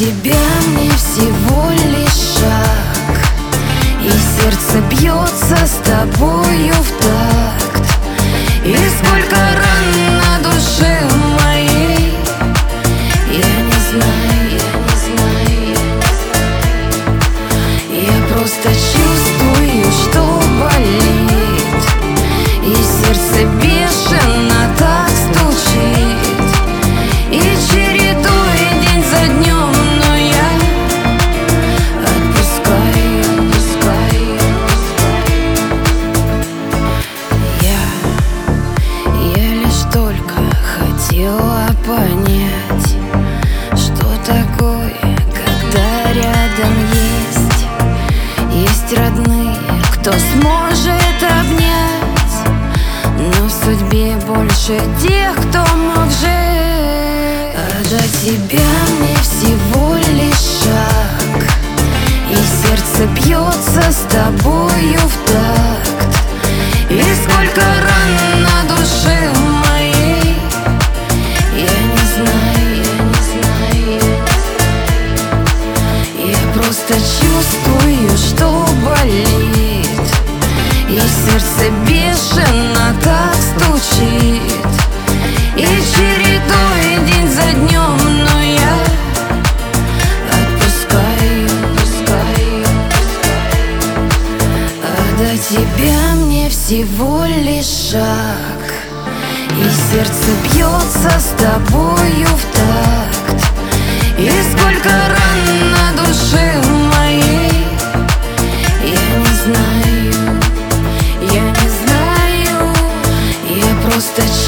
тебя мне всего лишь шаг, и сердце бьется с тобою в такт. И сколько ран на душе моей, я не знаю, я просто чувствую, что болит, и сердце бешено так стучит, и чередует день за днем, но я отпускаю. Я лишь только хотела понять, что такое, когда рядом есть родные, кто сможет обнять, но в судьбе больше тех, кто мог жить. А до тебя мне всего лишь шаг, и сердце бьется с тобою в такт. И сколько ран на душе моей, я не знаю, я просто чувствую, что болит, и сердце бешено так стучит, и чередует день за днем, но я отпускаю. А до тебя мне всего лишь шаг, и сердце бьется с тобою в такт. И сколько ран на душе моей, я не знаю, я просто